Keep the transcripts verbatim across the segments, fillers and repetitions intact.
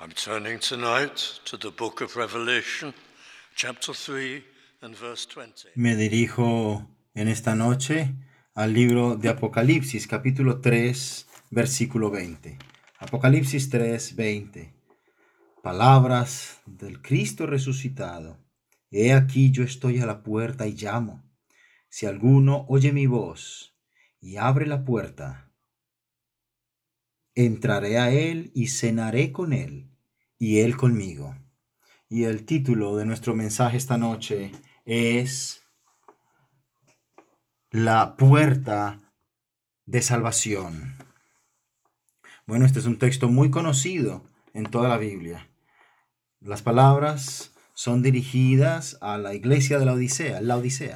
I'm turning tonight to the book of Revelation, chapter three and verse twenty. Me dirijo en esta noche al libro de Apocalipsis, capítulo tres, versículo veinte. Apocalipsis tres, veinte. Palabras del Cristo resucitado. He aquí yo estoy a la puerta y llamo. Si alguno oye mi voz y abre la puerta, entraré a él y cenaré con él y él conmigo. Y el título de nuestro mensaje esta noche es La puerta de salvación. Bueno, este es un texto muy conocido en toda la Biblia. Las palabras son dirigidas a la iglesia de la Odisea, la Odisea.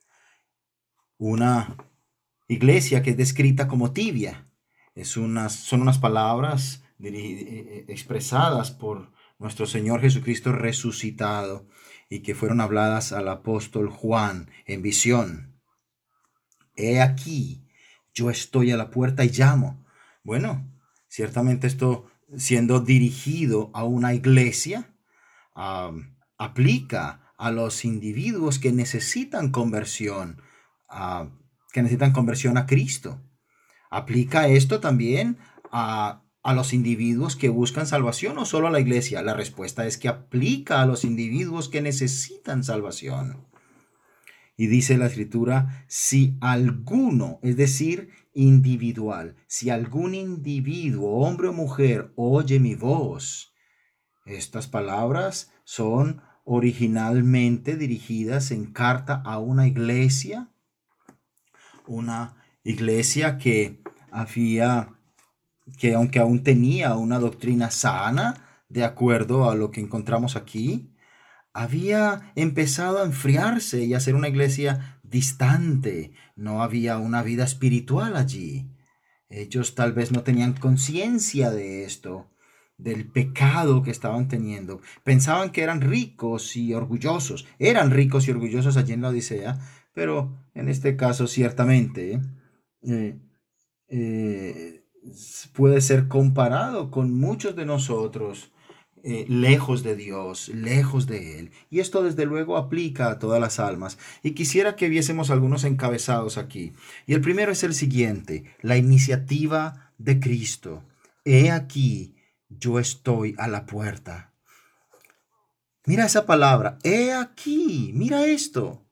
Una iglesia que es descrita como tibia. Es unas, son unas palabras diri- expresadas por nuestro Señor Jesucristo resucitado y que fueron habladas al apóstol Juan en visión. He aquí, yo estoy a la puerta y llamo. Bueno, ciertamente esto siendo dirigido a una iglesia, uh, aplica a los individuos que necesitan conversión, uh, que necesitan conversión a Cristo. Aplica esto también a, a los individuos que buscan salvación o solo a la iglesia. La respuesta es que aplica a los individuos que necesitan salvación. Y dice la escritura, si alguno, es decir, individual, si algún individuo, hombre o mujer, oye mi voz. Estas palabras son originalmente dirigidas en carta a una iglesia, una iglesia que había, que aunque aún tenía una doctrina sana, de acuerdo a lo que encontramos aquí, había empezado a enfriarse y a ser una iglesia distante. No había una vida espiritual allí. Ellos tal vez no tenían conciencia de esto, del pecado que estaban teniendo. Pensaban que eran ricos y orgullosos. Eran ricos y orgullosos allí en la Odisea, pero en este caso ciertamente eh, eh, puede ser comparado con muchos de nosotros. Eh, lejos de Dios, lejos de Él. Y esto desde luego aplica a todas las almas. Y quisiera que viésemos algunos encabezados aquí. Y el primero es el siguiente, la iniciativa de Cristo. He aquí, yo estoy a la puerta. Mira esa palabra, he aquí, mira esto.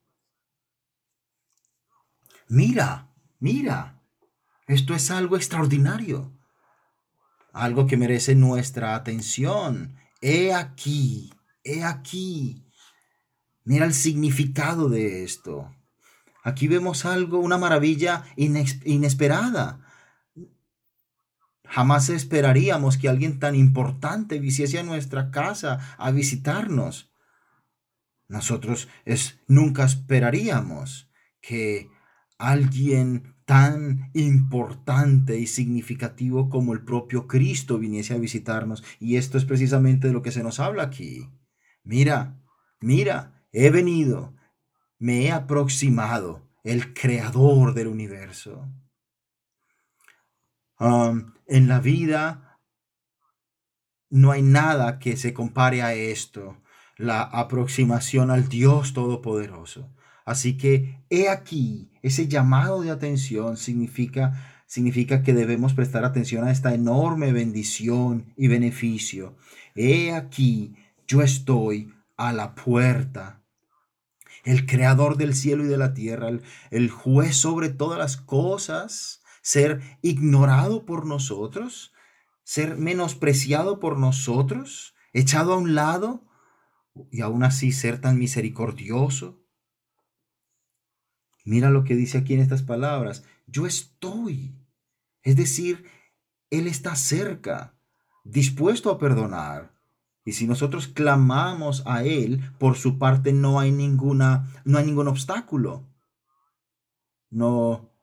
Mira, mira, esto es algo extraordinario. Algo que merece nuestra atención. He aquí, he aquí. Mira el significado de esto. Aquí vemos algo, una maravilla inex- inesperada. Jamás esperaríamos que alguien tan importante viniese a nuestra casa a visitarnos. Nosotros es, nunca esperaríamos que alguien tan importante y significativo como el propio Cristo viniese a visitarnos. Y esto es precisamente de lo que se nos habla aquí. Mira, mira, he venido, me he aproximado, el creador del universo. Um, en la vida no hay nada que se compare a esto, la aproximación al Dios Todopoderoso. Así que he aquí, ese llamado de atención significa, significa que debemos prestar atención a esta enorme bendición y beneficio. He aquí, yo estoy a la puerta. El creador del cielo y de la tierra, el, el juez sobre todas las cosas, ser ignorado por nosotros, ser menospreciado por nosotros, echado a un lado y aún así ser tan misericordioso. Mira lo que dice aquí en estas palabras. Yo estoy. Es decir, Él está cerca, dispuesto a perdonar. Y si nosotros clamamos a Él, por su parte no hay ninguna, no hay ningún obstáculo. No,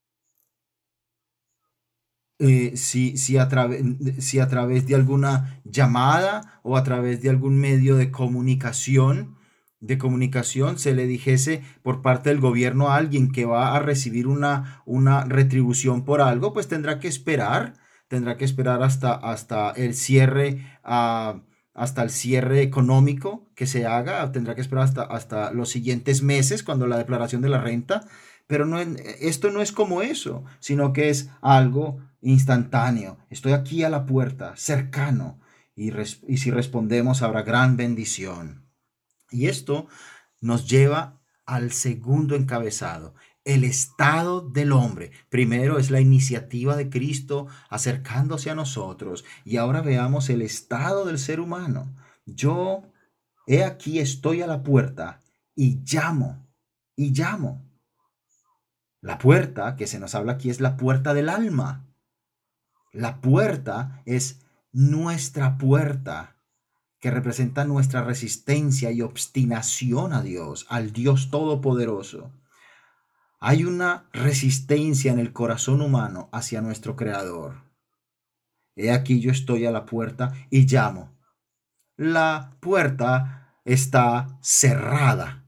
eh, si, si, a través, si a través de alguna llamada o a través de algún medio de comunicación, de comunicación se le dijese por parte del gobierno a alguien que va a recibir una, una retribución por algo, pues tendrá que esperar, tendrá que esperar hasta, hasta el cierre, ah, hasta el cierre económico que se haga, tendrá que esperar hasta, hasta los siguientes meses cuando la declaración de la renta, pero no, en- esto no es como eso, sino que es algo instantáneo. Estoy aquí a la puerta, cercano, y, res- y si respondemos habrá gran bendición. Y esto nos lleva al segundo encabezado, el estado del hombre. Primero es la iniciativa de Cristo acercándose a nosotros y ahora veamos el estado del ser humano. Yo, he aquí, estoy a la puerta y llamo, y llamo. La puerta que se nos habla aquí es la puerta del alma. La puerta es nuestra puerta que representa nuestra resistencia y obstinación a Dios, al Dios Todopoderoso. Hay una resistencia en el corazón humano hacia nuestro Creador. He aquí yo estoy a la puerta y llamo. La puerta está cerrada.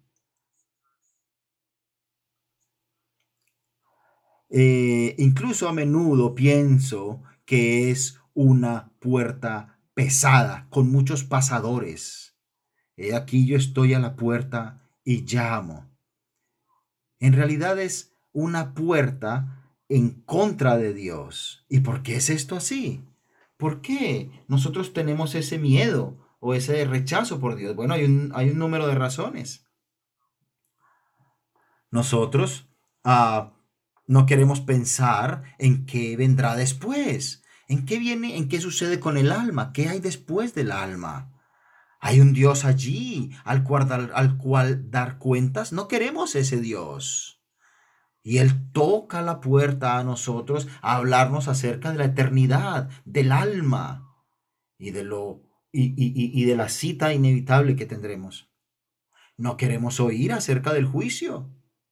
Eh, incluso a menudo pienso que es una puerta pesada, con muchos pasadores. He aquí yo estoy a la puerta y llamo. En realidad es una puerta en contra de Dios. ¿Y por qué es esto así? ¿Por qué nosotros tenemos ese miedo o ese rechazo por Dios? Bueno, hay un, hay un número de razones. Nosotros ah, no queremos pensar en qué vendrá después, en qué viene, en qué sucede con el alma, qué hay después del alma. Hay un Dios allí al cual, dar- al cual dar cuentas. No queremos ese Dios. Y Él toca la puerta a nosotros a hablarnos acerca de la eternidad, del alma y de lo y, y, y y de la cita inevitable que tendremos. No queremos oír acerca del juicio.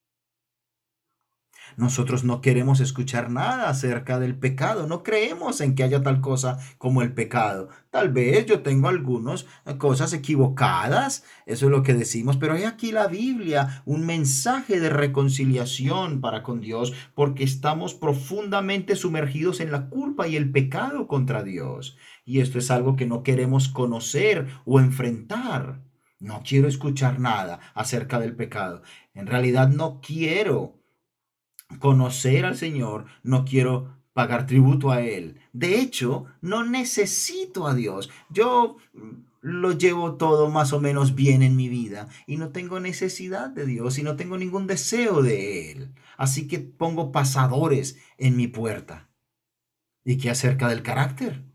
Nosotros no queremos escuchar nada acerca del pecado, no creemos en que haya tal cosa como el pecado. Tal vez yo tengo algunas cosas equivocadas, eso es lo que decimos, pero hay aquí la Biblia, un mensaje de reconciliación para con Dios, porque estamos profundamente sumergidos en la culpa y el pecado contra Dios. Y esto es algo que no queremos conocer o enfrentar. No quiero escuchar nada acerca del pecado. En realidad no quiero conocer al Señor, no quiero pagar tributo a Él. De hecho, no necesito a Dios. Yo mm, lo llevo todo más o menos bien en mi vida y no tengo necesidad de Dios y no tengo ningún deseo de Él. Así que pongo pasadores en mi puerta. ¿Y qué acerca del carácter?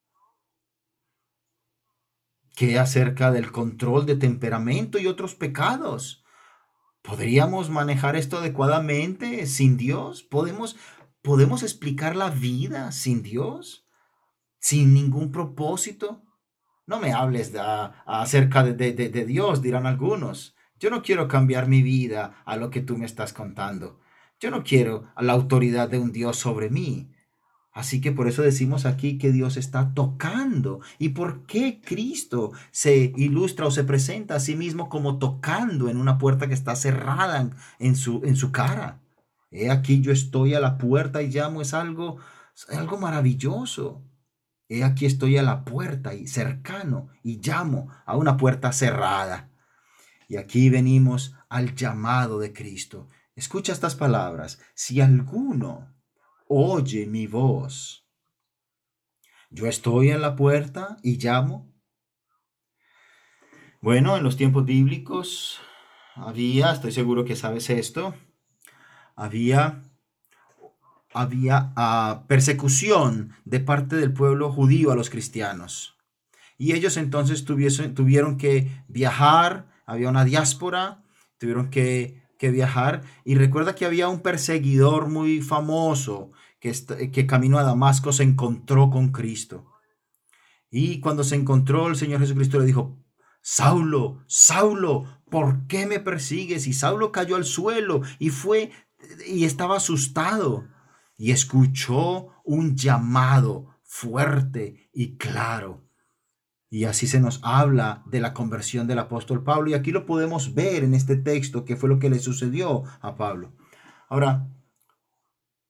¿Qué acerca del control de temperamento y otros pecados? ¿Podríamos manejar esto adecuadamente sin Dios? ¿Podemos, podemos explicar la vida sin Dios? ¿Sin ningún propósito? No me hables de- a- acerca de, de, de de Dios, dirán algunos. Yo no quiero cambiar mi vida a lo que tú me estás contando. Yo no quiero a la autoridad de un Dios sobre mí. Así que por eso decimos aquí que Dios está tocando. ¿Y por qué Cristo se ilustra o se presenta a sí mismo como tocando en una puerta que está cerrada en, en su, en su cara? He aquí yo estoy a la puerta y llamo, es algo, es algo maravilloso. He aquí estoy a la puerta y cercano y llamo a una puerta cerrada. Y aquí venimos al llamado de Cristo. Escucha estas palabras. Si alguno oye mi voz, yo estoy en la puerta y llamo. Bueno, en los tiempos bíblicos había, estoy seguro que sabes esto, había, había ah, persecución de parte del pueblo judío a los cristianos. Y ellos entonces tuviesen- tuvieron que viajar, había una diáspora, tuvieron que, que viajar. Y recuerda que había un perseguidor muy famoso que, est- que camino a Damasco se encontró con Cristo. Y cuando se encontró, el Señor Jesucristo le dijo, Saulo, Saulo, ¿por qué me persigues? Y Saulo cayó al suelo y fue y estaba asustado y escuchó un llamado fuerte y claro. Y así se nos habla de la conversión del apóstol Pablo y aquí lo podemos ver en este texto que fue lo que le sucedió a Pablo. Ahora,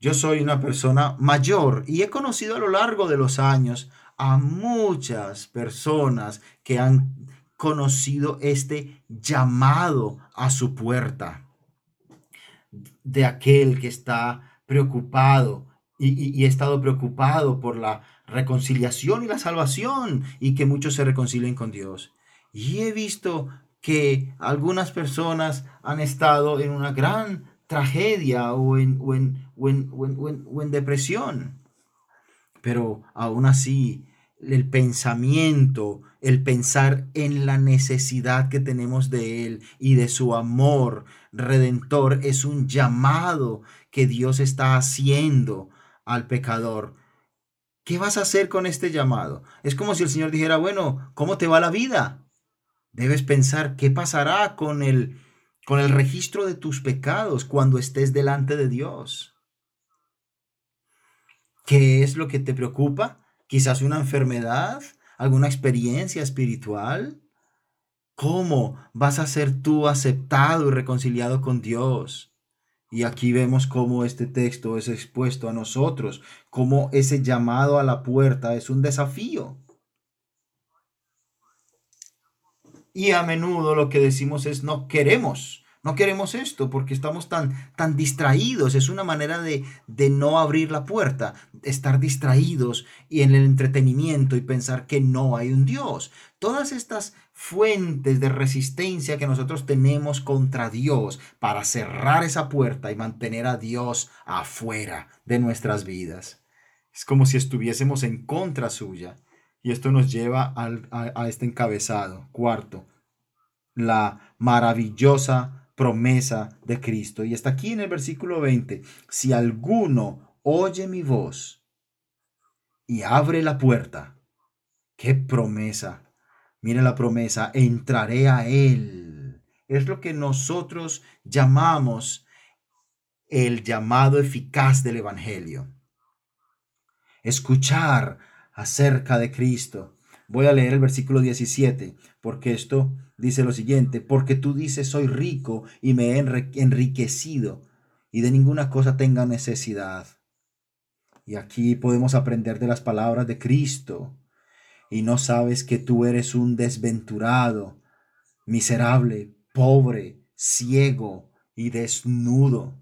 Yo soy una persona mayor y he conocido a lo largo de los años a muchas personas que han conocido este llamado a su puerta de aquel que está preocupado y, y, y ha estado preocupado por la reconciliación y la salvación y que muchos se reconcilien con Dios. Y he visto que algunas personas han estado en una gran tragedia o en, o en, o en, o en, o en, o en depresión, pero aún así el pensamiento, el pensar en la necesidad que tenemos de Él y de su amor redentor es un llamado que Dios está haciendo al pecador. ¿Qué vas a hacer con este llamado? Es como si el Señor dijera, bueno, ¿cómo te va la vida? Debes pensar qué pasará con el, con el registro de tus pecados cuando estés delante de Dios. ¿Qué es lo que te preocupa? Quizás una enfermedad, alguna experiencia espiritual. ¿Cómo vas a ser tú aceptado y reconciliado con Dios? Y aquí vemos cómo este texto es expuesto a nosotros, cómo ese llamado a la puerta es un desafío. Y a menudo lo que decimos es no queremos, no queremos esto porque estamos tan, tan distraídos. Es una manera de, de no abrir la puerta, estar distraídos y en el entretenimiento y pensar que no hay un Dios. Todas estas fuentes de resistencia que nosotros tenemos contra Dios para cerrar esa puerta y mantener a Dios afuera de nuestras vidas. Es como si estuviésemos en contra suya. Y esto nos lleva al, a, a este encabezado. Cuarto, la maravillosa promesa de Cristo. Y está aquí en el versículo veinte. Si alguno oye mi voz y abre la puerta, qué promesa. Mire la promesa, entraré a él. Es lo que nosotros llamamos el llamado eficaz del Evangelio. Escuchar acerca de Cristo. Voy a leer el versículo diecisiete, porque esto dice lo siguiente, porque tú dices soy rico y me he enriquecido y de ninguna cosa tenga necesidad. Y aquí podemos aprender de las palabras de Cristo. Y no sabes que tú eres un desventurado, miserable, pobre, ciego y desnudo.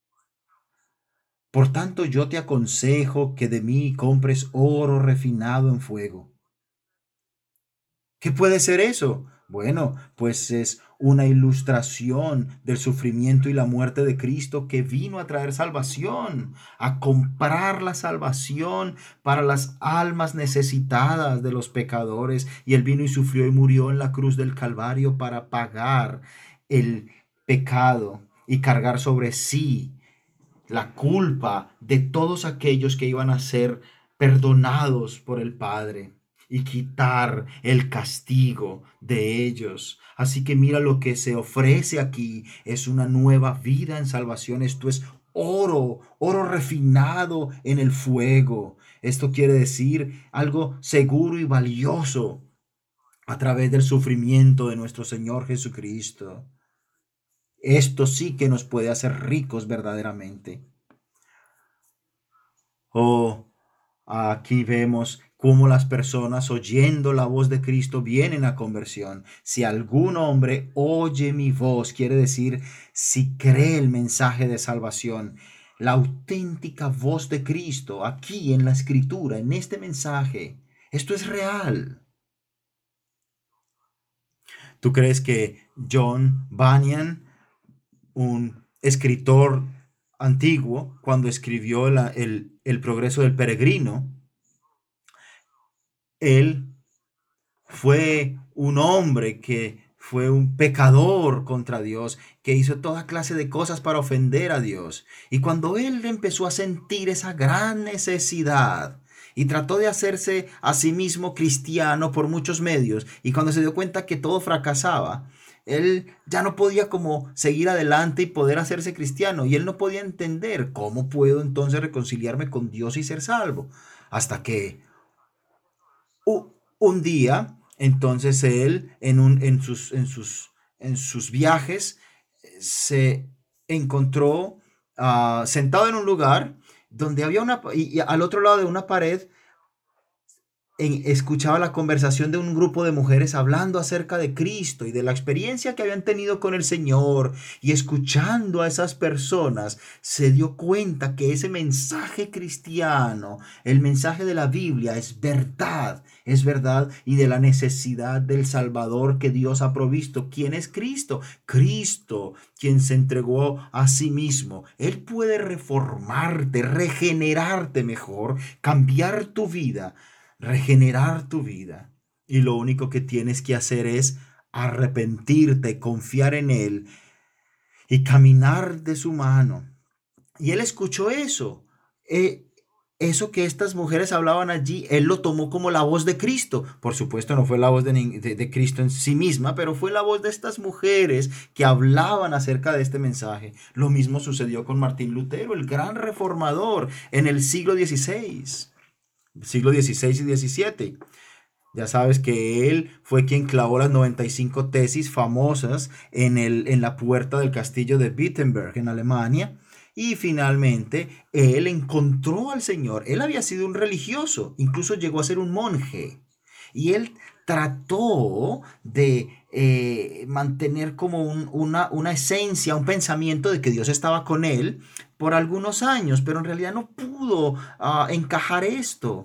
Por tanto, yo te aconsejo que de mí compres oro refinado en fuego. ¿Qué puede ser eso? Bueno, pues es una ilustración del sufrimiento y la muerte de Cristo que vino a traer salvación, a comprar la salvación para las almas necesitadas de los pecadores. Y Él vino y sufrió y murió en la cruz del Calvario para pagar el pecado y cargar sobre sí la culpa de todos aquellos que iban a ser perdonados por el Padre y quitar el castigo de ellos. Así que mira lo que se ofrece aquí es una nueva vida en salvación. Esto es oro, oro refinado en el fuego. Esto quiere decir algo seguro y valioso a través del sufrimiento de nuestro Señor Jesucristo. Esto sí que nos puede hacer ricos verdaderamente. Oh, aquí vemos cómo las personas oyendo la voz de Cristo vienen a conversión. Si algún hombre oye mi voz, quiere decir si cree el mensaje de salvación, la auténtica voz de Cristo aquí en la Escritura, en este mensaje, esto es real. ¿Tú crees que John Bunyan, un escritor antiguo, cuando escribió la, el, el Progreso del Peregrino, él fue un hombre que fue un pecador contra Dios, que hizo toda clase de cosas para ofender a Dios? Y cuando él empezó a sentir esa gran necesidad y trató de hacerse a sí mismo cristiano por muchos medios, y cuando se dio cuenta que todo fracasaba, él ya no podía como seguir adelante y poder hacerse cristiano, y él no podía entender cómo puedo entonces reconciliarme con Dios y ser salvo. Hasta que uh, un día, entonces él en, un, en, sus, en, sus, en sus viajes se encontró uh, sentado en un lugar donde había una, y, y al otro lado de una pared en- escuchaba la conversación de un grupo de mujeres hablando acerca de Cristo y de la experiencia que habían tenido con el Señor. Y escuchando a esas personas, se dio cuenta que ese mensaje cristiano, el mensaje de la Biblia, es verdad, es verdad, y de la necesidad del Salvador que Dios ha provisto. ¿Quién es Cristo? Cristo, quien se entregó a sí mismo. Él puede reformarte, regenerarte mejor, cambiar tu vida, regenerar tu vida. Y lo único que tienes que hacer es arrepentirte, confiar en Él y caminar de su mano. Y él escuchó eso. Eh, Eso que estas mujeres hablaban allí, él lo tomó como la voz de Cristo. Por supuesto, no fue la voz de, de, de Cristo en sí misma, pero fue la voz de estas mujeres que hablaban acerca de este mensaje. Lo mismo sucedió con Martín Lutero, el gran reformador en el siglo dieciséis, siglo dieciséis y diecisiete. Ya sabes que él fue quien clavó las noventa y cinco tesis famosas en, el, en la puerta del castillo de Wittenberg en Alemania. Y finalmente él encontró al Señor. Él había sido un religioso, incluso llegó a ser un monje. Y él trató de eh, mantener como un- una, una esencia, un pensamiento de que Dios estaba con él por algunos años, pero en realidad no pudo ah, encajar esto.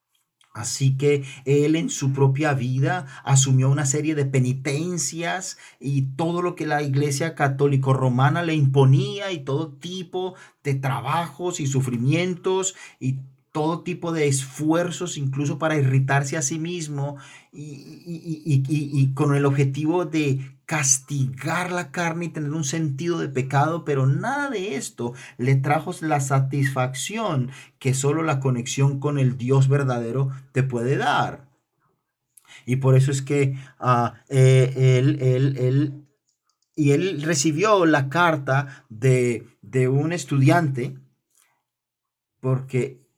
Así que él en su propia vida asumió una serie de penitencias y todo lo que la Iglesia Católico Romana le imponía y todo tipo de trabajos y sufrimientos y todo tipo de esfuerzos, incluso para irritarse a sí mismo y, y- y- y- y con el objetivo de castigar la carne y tener un sentido de pecado, pero nada de esto le trajo la satisfacción que solo la conexión con el Dios verdadero te puede dar. Y por eso es que ah, eh, él, él, él, y él recibió la carta de, de un estudiante, porque,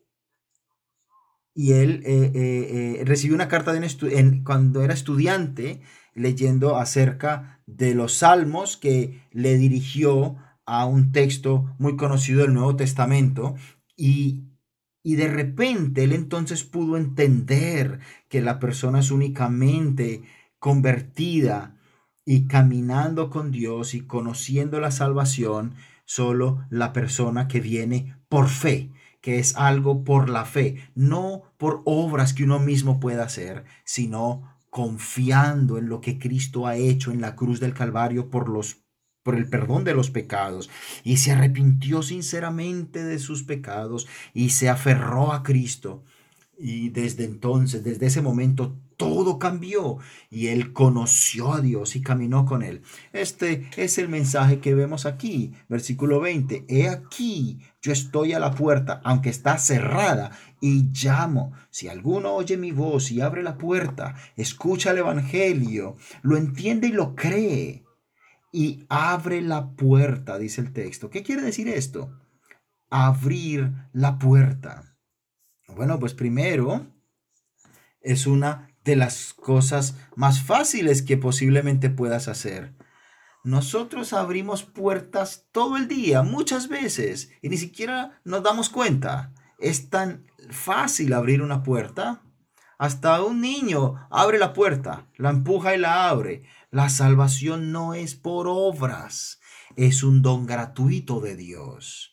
y él eh, eh, eh, recibió una carta de un estu- en, cuando era estudiante, leyendo acerca de los salmos que le dirigió a un texto muy conocido del Nuevo Testamento. Y Y de repente él entonces pudo entender que la persona es únicamente convertida y caminando con Dios y conociendo la salvación, solo la persona que viene por fe, que es algo por la fe, no por obras que uno mismo pueda hacer, sino confiando en lo que Cristo ha hecho en la cruz del Calvario por los por el perdón de los pecados, y se arrepintió sinceramente de sus pecados y se aferró a Cristo. Y desde entonces, desde ese momento, todo cambió y él conoció a Dios y caminó con él. Este es el mensaje que vemos aquí, versículo veinte. He aquí, yo estoy a la puerta, aunque está cerrada, y llamo. Si alguno oye mi voz y abre la puerta, escucha el evangelio, lo entiende y lo cree, y abre la puerta, dice el texto. ¿Qué quiere decir esto? Abrir la puerta. Bueno, pues primero es una de las cosas más fáciles que posiblemente puedas hacer. Nosotros abrimos puertas todo el día, muchas veces, y ni siquiera nos damos cuenta. Es tan fácil abrir una puerta. Hasta un niño abre la puerta, la empuja y la abre. La salvación no es por obras, es un don gratuito de Dios.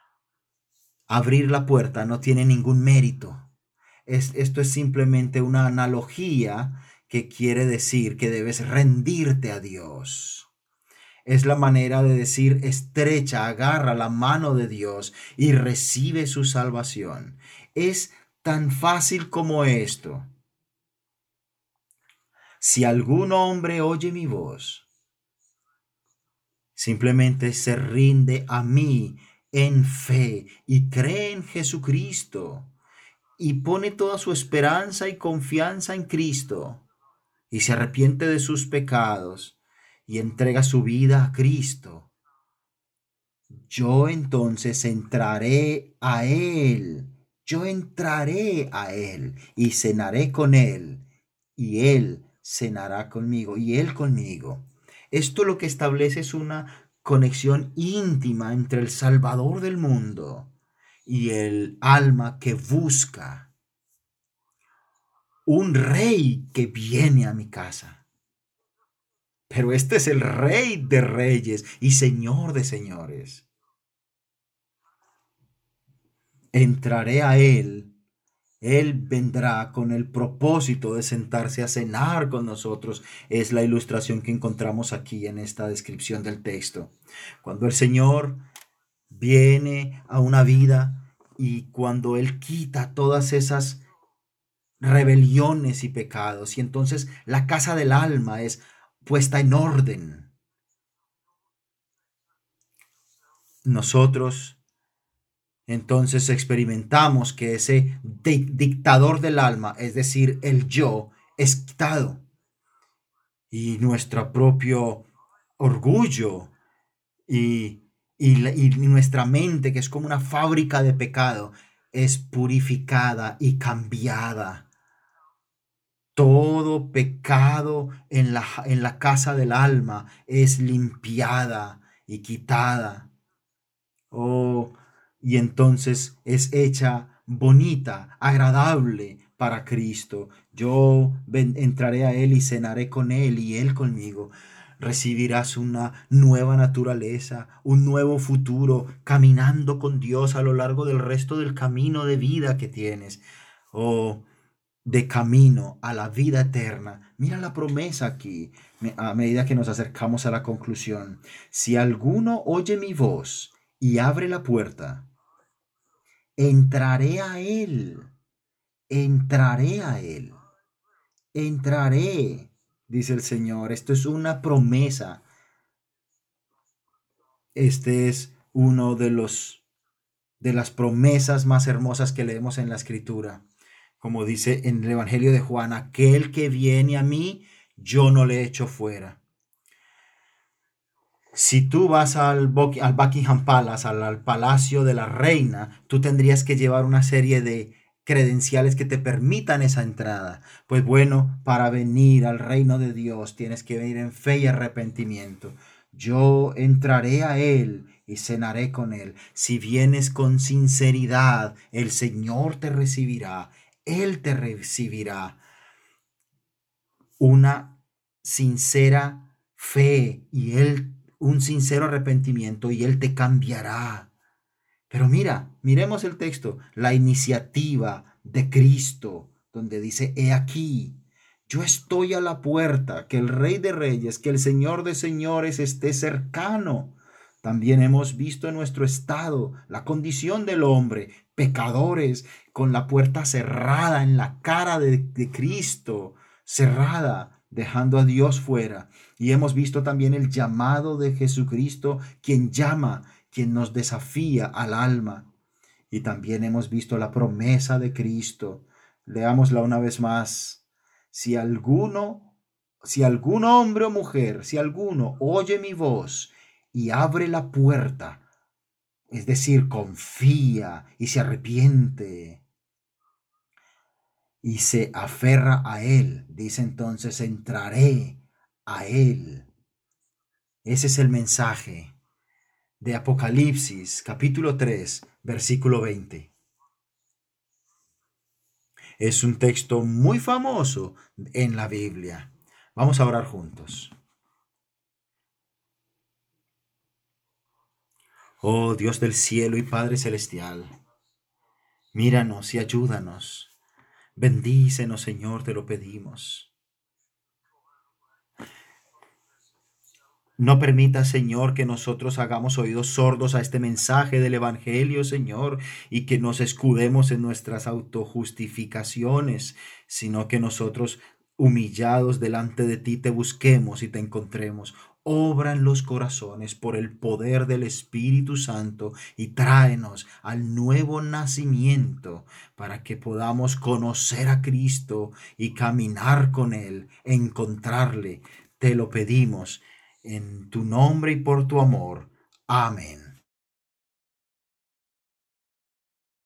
Abrir la puerta no tiene ningún mérito. Es, esto es simplemente una analogía que quiere decir que debes rendirte a Dios. Es la manera de decir estrecha, agarra la mano de Dios y recibe su salvación. Es tan fácil como esto. Si algún hombre oye mi voz, simplemente se rinde a mí en fe y cree en Jesucristo y pone toda su esperanza y confianza en Cristo y se arrepiente de sus pecados y entrega su vida a Cristo, yo entonces entraré a Él, yo entraré a Él y cenaré con Él, y Él cenará conmigo, y Él conmigo. Esto lo que establece es una conexión íntima entre el Salvador del mundo y el alma que busca un rey que viene a mi casa. Pero este es el Rey de reyes y Señor de señores. Entraré a él. Él vendrá con el propósito de sentarse a cenar con nosotros. Es la ilustración que encontramos aquí en esta descripción del texto. Cuando el Señor viene a una vida y cuando Él quita todas esas rebeliones y pecados, y entonces la casa del alma es puesta en orden. Nosotros entonces experimentamos que ese di- dictador del alma, es decir, el yo, es quitado. Y nuestro propio orgullo y, y, la- y nuestra mente, que es como una fábrica de pecado, es purificada y cambiada. Todo pecado en la, en la casa del alma es limpiada y quitada. Oh, y entonces es hecha bonita, agradable para Cristo. Yo ven- entraré a Él y cenaré con Él y Él conmigo. Recibirás una nueva naturaleza, un nuevo futuro, caminando con Dios a lo largo del resto del camino de vida que tienes. Oh, de camino a la vida eterna. Mira la promesa aquí, me- a medida que nos acercamos a la conclusión. Si alguno oye mi voz y abre la puerta, entraré a él, entraré a él, entraré, dice el Señor. Esto es una promesa. Este es uno de los de las promesas más hermosas que leemos en la Escritura. Como dice en el Evangelio de Juan, aquel que viene a mí, yo no le echo fuera. Si tú vas al, Buck- al Buckingham Palace, al, al Palacio de la Reina, tú tendrías que llevar una serie de credenciales que te permitan esa entrada. Pues bueno, para venir al reino de Dios tienes que venir en fe y arrepentimiento. Yo entraré a Él y cenaré con Él. Si vienes con sinceridad, el Señor te recibirá. Él te recibirá. Una sincera fe y Él, un sincero arrepentimiento y Él te cambiará. Pero mira, miremos el texto, la iniciativa de Cristo, donde dice, he aquí, yo estoy a la puerta, que el Rey de Reyes, que el Señor de Señores esté cercano. También hemos visto en nuestro estado la condición del hombre, pecadores, con la puerta cerrada en la cara de, de Cristo, cerrada, dejando a Dios fuera. Y hemos visto también el llamado de Jesucristo, quien llama, quien nos desafía al alma. Y también hemos visto la promesa de Cristo. Leámosla una vez más. Si alguno, si algún hombre o mujer, si alguno oye mi voz y abre la puerta, es decir, confía y se arrepiente y se aferra a Él, dice entonces, entraré a Él. Ese es el mensaje de Apocalipsis, capítulo tres, versículo veinte. Es un texto muy famoso en la Biblia. Vamos a orar juntos. Oh Dios del cielo y Padre celestial, míranos y ayúdanos. Bendícenos, Señor, te lo pedimos. No permita, Señor, que nosotros hagamos oídos sordos a este mensaje del Evangelio, Señor, y que nos escudemos en nuestras autojustificaciones, sino que nosotros, humillados delante de ti, te busquemos y te encontremos. Obra en los corazones por el poder del Espíritu Santo y tráenos al nuevo nacimiento para que podamos conocer a Cristo y caminar con Él, encontrarle. Te lo pedimos en tu nombre y por tu amor. Amén.